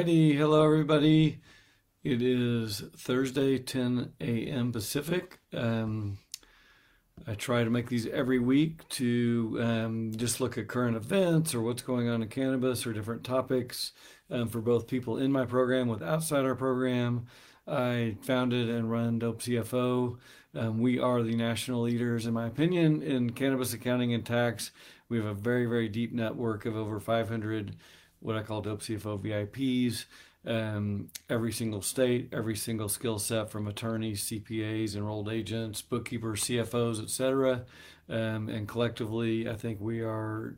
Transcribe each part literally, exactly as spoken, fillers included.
Alrighty, hello everybody. It is Thursday, ten a m Pacific. Um, I try to make these every week to um, just look at current events or what's going on in cannabis or different topics um, for both people in my program with outside our program. I founded and run Dope C F O. Um, we are the national leaders, in my opinion, in cannabis accounting and tax. We have a very, very deep network of over five hundred what I call Dope C F O V I Ps. Um, every single state, every single skill set from attorneys, C P As, enrolled agents, bookkeepers, C F Os, et cetera. Um, and collectively, I think we are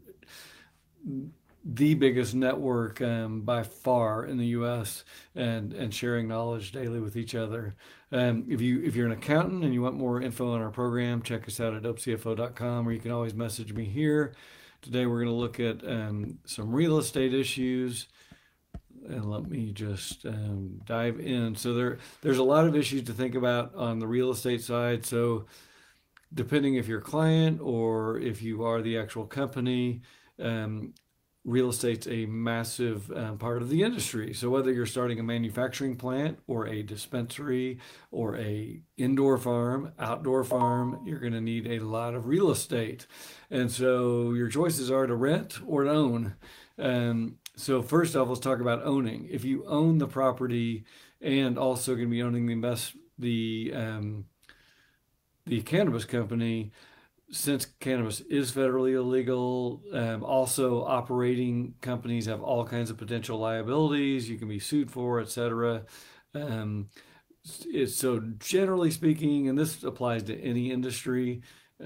the biggest network um, by far in the U S and and sharing knowledge daily with each other. Um, if you if you're an accountant and you want more info on our program, check us out at dope c f o dot com, or you can always message me here. Today we're going to look at um, some real estate issues, and let me just um, dive in. So there there's a lot of issues to think about on the real estate side. So depending if you're a client or if you are the actual company, um, real estate's a massive um, part of the industry. So whether you're starting a manufacturing plant or a dispensary or a indoor farm, outdoor farm, you're going to need a lot of real estate. And so your choices are to rent or to own. Um, so first off, let's talk about owning. If you own the property and also going to be owning the invest the um, the cannabis company, since cannabis is federally illegal, um, also operating companies have all kinds of potential liabilities you can be sued for, et cetera. Um, it's, so generally speaking, and this applies to any industry,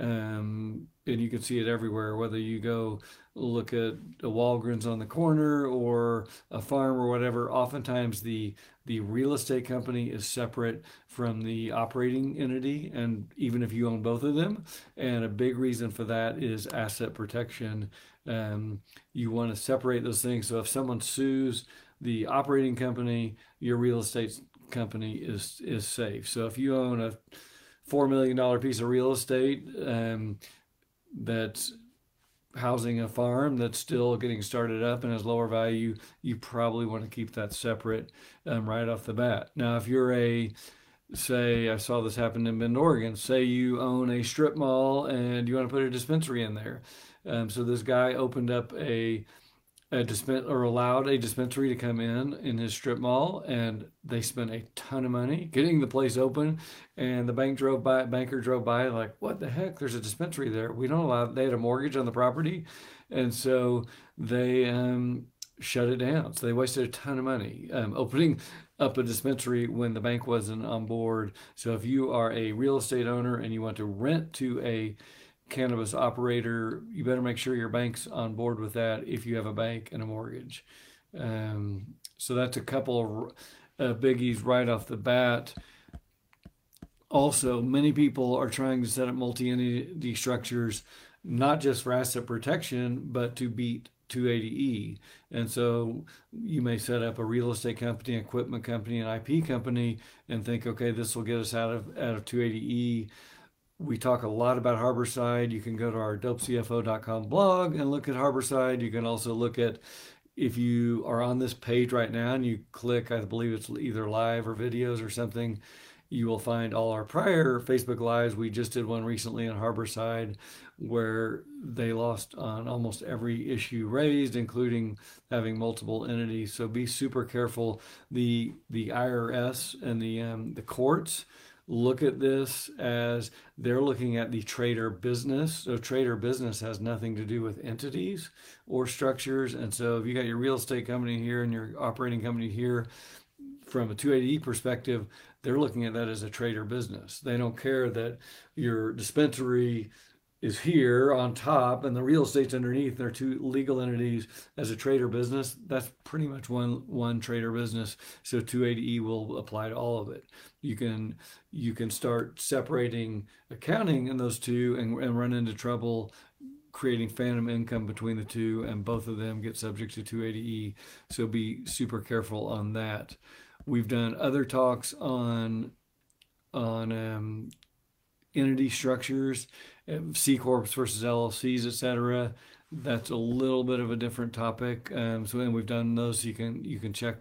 um, and you can see it everywhere, whether you go look at a Walgreens on the corner or a farm or whatever, oftentimes the the real estate company is separate from the operating entity, and even if you own both of them. And a big reason for that is asset protection. Um, you want to separate those things. So if someone sues the operating company, your real estate company is is safe. So if you own a four million dollars piece of real estate um, that's housing a farm that's still getting started up and has lower value, you probably want to keep that separate um, right off the bat. Now, if you're a, say, I saw this happen in Bend, Oregon, say you own a strip mall and you want to put a dispensary in there. Um, so this guy opened up a a dispen- or allowed a dispensary to come in in his strip mall, and they spent a ton of money getting the place open. And the bank drove by, banker drove by, like, what the heck? There's a dispensary there. We don't allow. They had a mortgage on the property, and so they um, shut it down. So they wasted a ton of money um, opening up a dispensary when the bank wasn't on board. So if you are a real estate owner and you want to rent to a cannabis operator, you better make sure your bank's on board with that if you have a bank and a mortgage. Um, so that's a couple of uh, biggies right off the bat. Also, many people are trying to set up multi-entity structures, not just for asset protection, but to beat two eighty E. And so you may set up a real estate company, equipment company, an I P company, and think, okay, this will get us out of out of two eighty E. We talk a lot about Harborside. You can go to our dope c f o dot com blog and look at Harborside. You can also look at, if you are on this page right now and you click, I believe it's either live or videos or something, you will find all our prior Facebook Lives. We just did one recently on Harborside where they lost on almost every issue raised, including having multiple entities. So be super careful. The the I R S and the um, the courts look at this as they're looking at the trader business. So trader business has nothing to do with entities or structures. And so if you got your real estate company here and your operating company here, from a two eighty E perspective, they're looking at that as a trader business. They don't care that your dispensary is here on top and the real estate's underneath. They're two legal entities. As a trader business, that's pretty much one one trader business. So two eighty E will apply to all of it. You can you can start separating accounting in those two and, and run into trouble creating phantom income between the two, and both of them get subject to two eighty E. So be super careful on that. We've done other talks on on um, entity structures, C corps versus L L Cs, et cetera. That's a little bit of a different topic. Um, so and we've done those. So you can you can check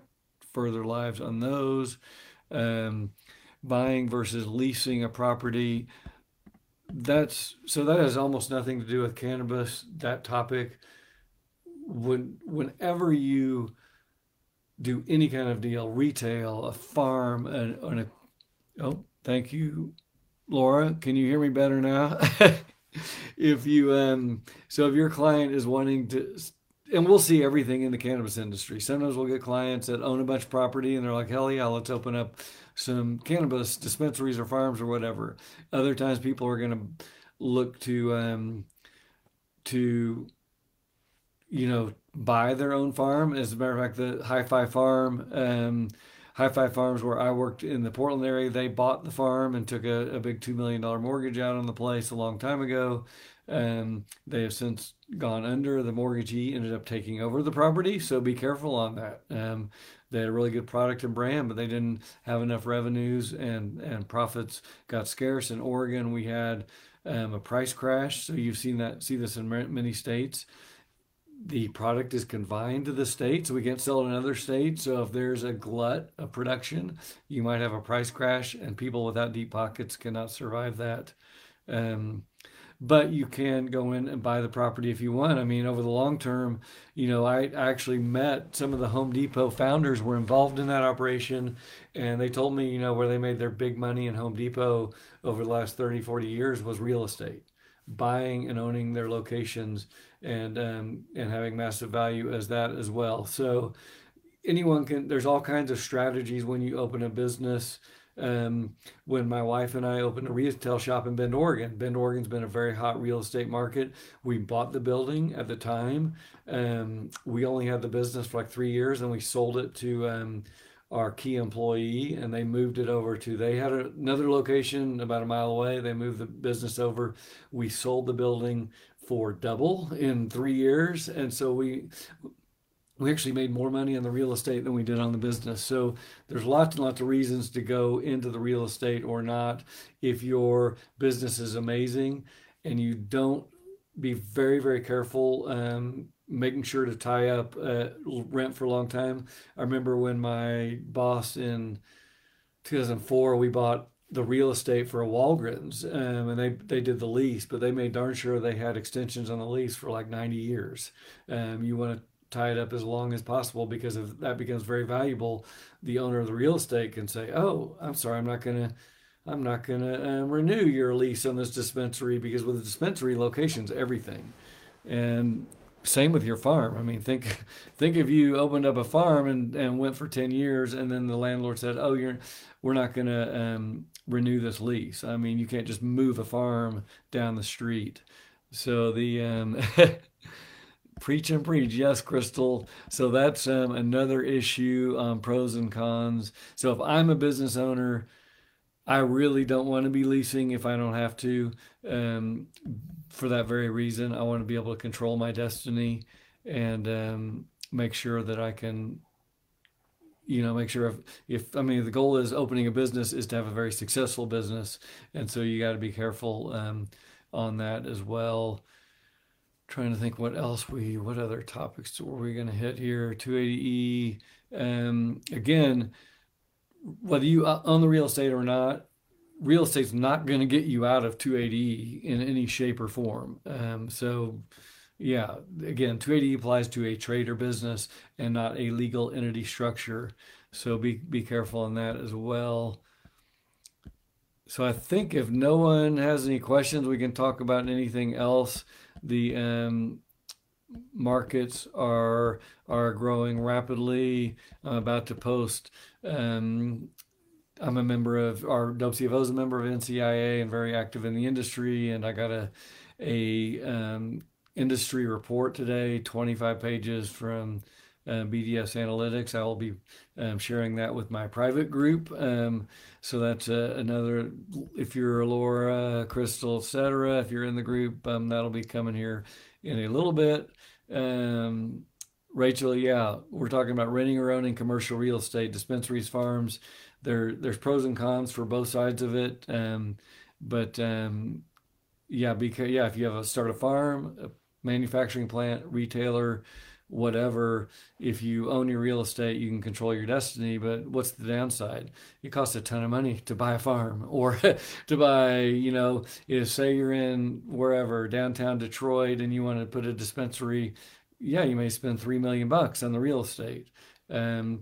further lives on those. Um, buying versus leasing a property. That's so that has almost nothing to do with cannabis, that topic. When whenever you do any kind of deal, retail, a farm, and, and a oh, thank you, Laura. Can you hear me better now? if you um, so if your client is wanting to, and we'll see everything in the cannabis industry. Sometimes we'll get clients that own a bunch of property and they're like, hell yeah, let's open up some cannabis dispensaries or farms or whatever. Other times people are going to look to um, to you know buy their own farm. As a matter of fact, the Hi-Fi Farm, um, Hi-Fi Farms, where I worked in the Portland area, they bought the farm and took a, a big two million dollar mortgage out on the place a long time ago. Um, they have since gone under. The mortgagee ended up taking over the property, so be careful on that. Um, they had a really good product and brand, but they didn't have enough revenues, and and profits got scarce. In Oregon, we had um, a price crash, so you've seen that see this in many states. The product is confined to the state, so we can't sell it in other states. So if there's a glut of production, you might have a price crash, and people without deep pockets cannot survive that. Um, but you can go in and buy the property if you want. I mean, over the long term, you know, I actually met some of the Home Depot founders were involved in that operation, and they told me, you know, where they made their big money in Home Depot over the last thirty, forty years was real estate, buying and owning their locations, and um, and having massive value as that as well. So anyone can, there's all kinds of strategies when you open a business. Um, when my wife and I opened a retail shop in Bend, Oregon, Bend, Oregon's been a very hot real estate market. We bought the building at the time. Um, we only had the business for like three years, and we sold it to um, our key employee, and they moved it over to, they had another location about a mile away. They moved the business over. We sold the building for double in three years. And so we, we actually made more money on the real estate than we did on the business. So there's lots and lots of reasons to go into the real estate or not. If your business is amazing and you don't, be very, very careful, um, making sure to tie up uh, rent for a long time. I remember when my boss in two thousand four, we bought the real estate for a Walgreens, um, and they they did the lease, but they made darn sure they had extensions on the lease for like ninety years. Um, you want to tie it up as long as possible, because if that becomes very valuable, the owner of the real estate can say, "Oh, I'm sorry, I'm not gonna, I'm not gonna um, renew your lease on this dispensary," because with the dispensary, location's everything, and same with your farm. I mean, think think if you opened up a farm and, and went for ten years, and then the landlord said, "Oh, you're we're not gonna um, renew this lease." I mean, you can't just move a farm down the street. So the um, preach and preach. Yes, Crystal. So that's um, another issue, um, pros and cons. So if I'm a business owner, I really don't want to be leasing if I don't have to. Um, for that very reason, I want to be able to control my destiny, and um, make sure that I can, you know, make sure if, if, I mean, the goal is opening a business is to have a very successful business. And so you got to be careful um, on that as well. Trying to think what else we, what other topics were we going to hit here? two eighty E. Um, again, whether you own the real estate or not, real estate's not going to get you out of two eighty E in any shape or form. Um, so, yeah, again, two eighty E applies to a trade or business and not a legal entity structure. So be be careful on that as well. So I think if no one has any questions, we can talk about anything else. The um, markets are are growing rapidly. I'm about to post. Um, I'm a member of, our Dope C F O is a member of N C I A and very active in the industry. And I got a a um, industry report today, twenty-five pages from uh, B D S Analytics. I will be um, sharing that with my private group. Um, so that's uh, another, if you're Laura, Crystal, et cetera, if you're in the group, um, that'll be coming here in a little bit. Um, Rachel, yeah, we're talking about renting or owning commercial real estate, dispensaries, farms. There, there's pros and cons for both sides of it. Um, but um, yeah, because yeah, if you have a start a farm, a manufacturing plant, retailer, whatever. If you own your real estate, you can control your destiny. But what's the downside? It costs a ton of money to buy a farm or to buy, you know, if say you're in wherever, downtown Detroit, and you want to put a dispensary, yeah, you may spend three million bucks on the real estate. Um,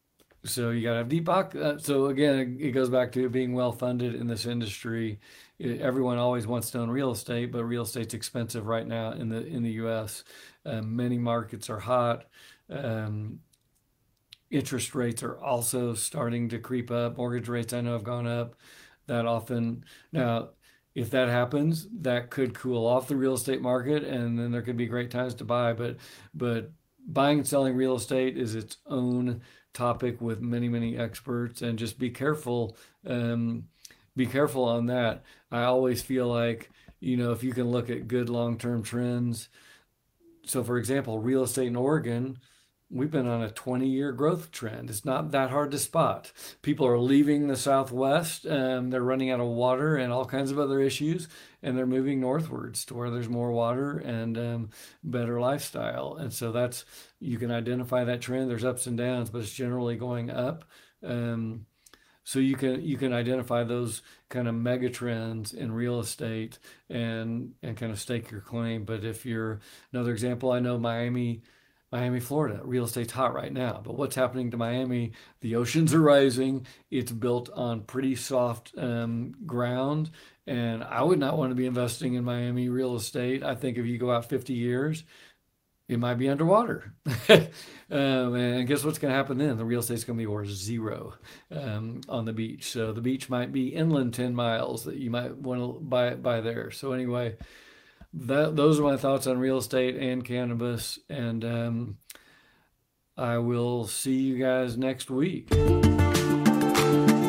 so you got to have deep pocket. Uh, so again, it goes back to being well funded in this industry. It, everyone always wants to own real estate, but real estate's expensive right now in the in the U S. Um, many markets are hot. Um, interest rates are also starting to creep up. Mortgage rates I know have gone up. That often now, if that happens, that could cool off the real estate market, and then there could be great times to buy. But but buying and selling real estate is its own topic with many many experts, and just be careful. Um, be careful on that. I always feel like, you know, if you can look at good long term trends. So, for example, real estate in Oregon, we've been on a twenty year growth trend. It's not that hard to spot. People are leaving the Southwest, and they're running out of water and all kinds of other issues, and they're moving northwards to where there's more water and um, better lifestyle. And so that's, you can identify that trend. There's ups and downs, but it's generally going up. Um, so you can you can identify those kind of mega trends in real estate and and kind of stake your claim. But if you're, another example, I know Miami, Miami, Florida, real estate's hot right now. But what's happening to Miami? The oceans are rising. It's built on pretty soft um, ground, and I would not want to be investing in Miami real estate. I think if you go out fifty years, it might be underwater. um, and guess what's going to happen then? The real estate's going to be worth zero um, on the beach. So the beach might be inland ten miles that you might want to buy buy there. So anyway, that those are my thoughts on real estate and cannabis. And um, I will see you guys next week.